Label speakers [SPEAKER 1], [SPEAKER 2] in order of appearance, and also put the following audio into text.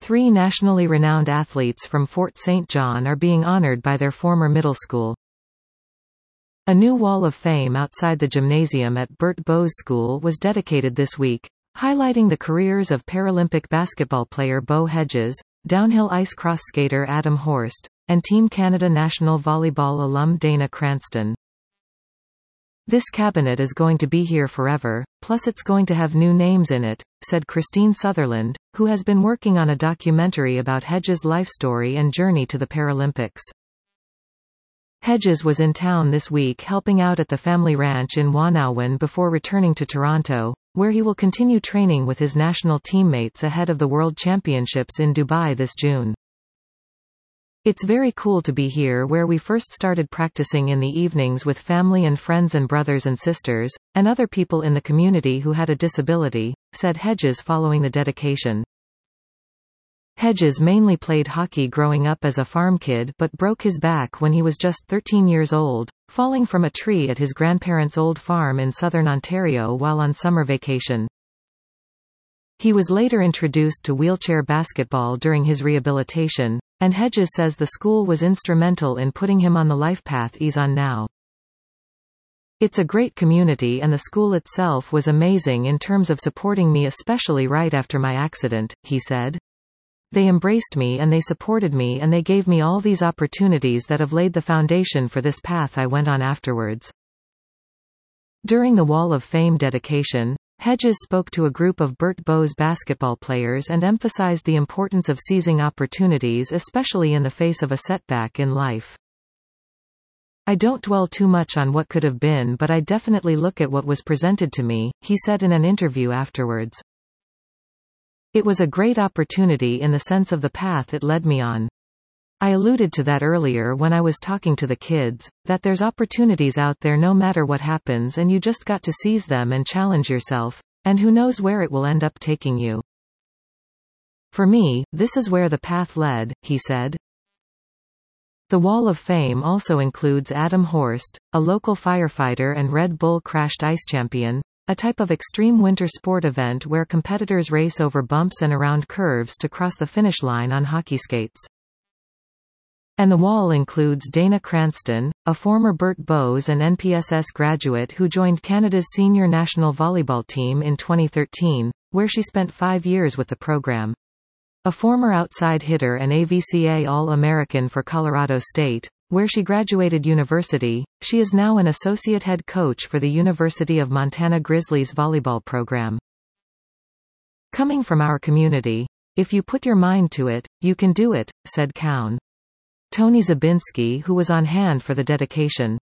[SPEAKER 1] 3 nationally renowned athletes from Fort St. John are being honored by their former middle school. A new wall of fame outside the gymnasium at Bert Bowes School was dedicated this week, highlighting the careers of Paralympic basketball player Beau Hedges, downhill ice cross skater Adam Horst, and Team Canada national volleyball alum Dana Cranston. "This cabinet is going to be here forever, plus it's going to have new names in it," said Christine Sutherland, who has been working on a documentary about Hedges' life story and journey to the Paralympics. Hedges was in town this week helping out at the family ranch in Wanauwen before returning to Toronto, where he will continue training with his national teammates ahead of the World Championships in Dubai this June. "It's very cool to be here where we first started practicing in the evenings with family and friends and brothers and sisters, and other people in the community who had a disability," said Hedges following the dedication. Hedges mainly played hockey growing up as a farm kid but broke his back when he was just 13 years old, falling from a tree at his grandparents' old farm in southern Ontario while on summer vacation. He was later introduced to wheelchair basketball during his rehabilitation, and Hedges says the school was instrumental in putting him on the life path he's on now. "It's a great community and the school itself was amazing in terms of supporting me, especially right after my accident," he said. "They embraced me and they supported me and they gave me all these opportunities that have laid the foundation for this path I went on afterwards." During the Wall of Fame dedication, Hedges spoke to a group of Bert Bowes basketball players and emphasized the importance of seizing opportunities, especially in the face of a setback in life. "I don't dwell too much on what could have been, but I definitely look at what was presented to me," he said in an interview afterwards. "It was a great opportunity in the sense of the path it led me on. I alluded to that earlier when I was talking to the kids, that there's opportunities out there no matter what happens and you just got to seize them and challenge yourself, and who knows where it will end up taking you. For me, this is where the path led," he said. The Wall of Fame also includes Adam Horst, a local firefighter and Red Bull Crashed Ice champion, a type of extreme winter sport event where competitors race over bumps and around curves to cross the finish line on hockey skates. And the wall includes Dana Cranston, a former Bert Bowes and NPSS graduate who joined Canada's senior national volleyball team in 2013, where she spent 5 years with the program. A former outside hitter and AVCA All-American for Colorado State, where she graduated university, she is now an associate head coach for the University of Montana Grizzlies volleyball program. "Coming from our community, if you put your mind to it, you can do it," said Cowan. Tony Zabinski, who was on hand for the dedication,